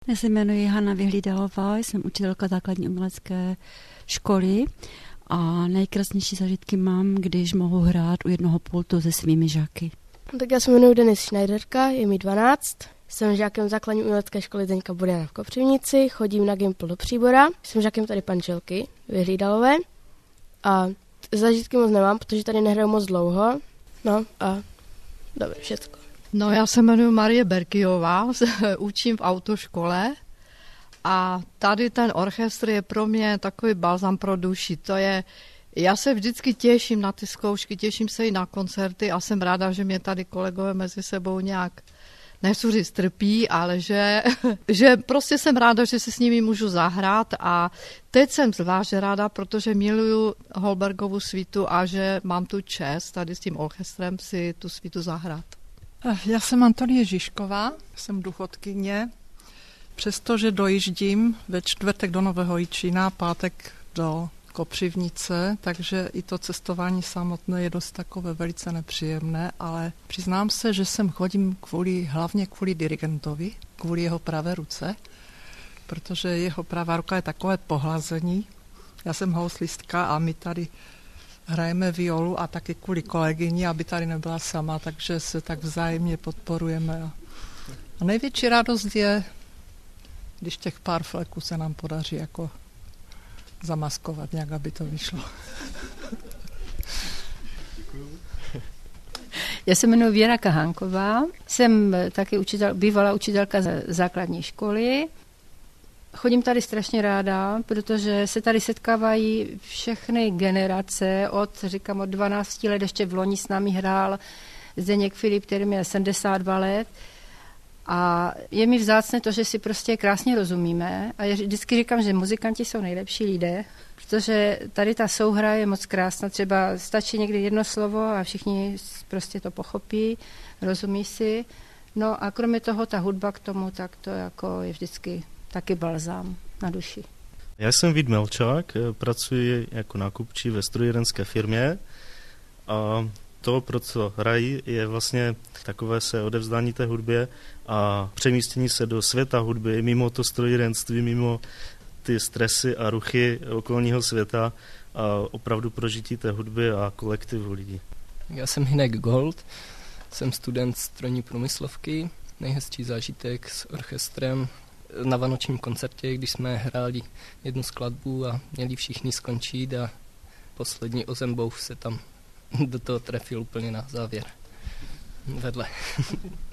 Já se jmenuji Hana Vyhlídalová, jsem učitelka základní umělecké školy a nejkrásnější zážitky mám, když mohu hrát u jednoho pultu se svými žáky. Tak já se jmenuji Denis Schneiderka, je mi 12, jsem žákem základní umělecké školy Zdeňka Buriana v Kopřivnici, chodím na Gimpl do Příbora, jsem žákem tady Pančelky Vyhlídalové a zážitky moc nemám, protože tady nehraju moc dlouho, no a dobré, všecko. No, já se jmenuji Marie Berkyová, učím v autoškole a tady ten orchestr je pro mě takový balzam pro duši. Já se vždycky těším na ty zkoušky, těším se i na koncerty a jsem ráda, že mě tady kolegové mezi sebou nějak, nechci říct trpí, ale že prostě jsem ráda, že si s nimi můžu zahrát a teď jsem zvlášť ráda, protože miluju Holbergovu svítu a že mám tu čest tady s tím orchestrem si tu svítu zahrát. Já jsem Antonie Žižková, jsem důchodkyně. Přestože dojíždím ve čtvrtek do Nového Jičína, pátek do Kopřivnice, takže i to cestování samotné je dost takové velice nepříjemné, ale přiznám se, že sem chodím hlavně kvůli dirigentovi, kvůli jeho pravé ruce, protože jeho pravá ruka je takové pohlazení. Já jsem houslistka a my tady hrajeme violu a taky kvůli kolegyni, aby tady nebyla sama, takže se tak vzájemně podporujeme. A největší radost je, když těch pár fleků se nám podaří jako zamaskovat nějak, aby to vyšlo. Já se jmenuji Věra Kahánková, jsem taky bývalá učitelka základní školy. Chodím tady strašně ráda, protože se tady setkávají všechny generace, od 12 let, ještě v loni s námi hrál Zdeněk Filip, který měl 72 let. A je mi vzácné to, že si prostě krásně rozumíme a já vždycky říkám, že muzikanti jsou nejlepší lidé, protože tady ta souhra je moc krásná, třeba stačí někdy jedno slovo a všichni prostě to pochopí, rozumí si. No a kromě toho ta hudba k tomu, tak to jako je vždycky taky balzám na duši. Já jsem Vít Melčák, pracuji jako nákupčí ve strojírenské firmě a to, pro co hrají, je vlastně takové se odevzdání té hudbě a přemístění se do světa hudby, mimo to strojírenství, mimo ty stresy a ruchy okolního světa a opravdu prožití té hudby a kolektivu lidí. Já jsem Hinek Gold, jsem student strojní průmyslovky, nejhezčí zážitek s orchestrem na vánočním koncertě, když jsme hráli jednu skladbu a měli všichni skončit a poslední Ozembouch se tam do toho trefil úplně na závěr vedle.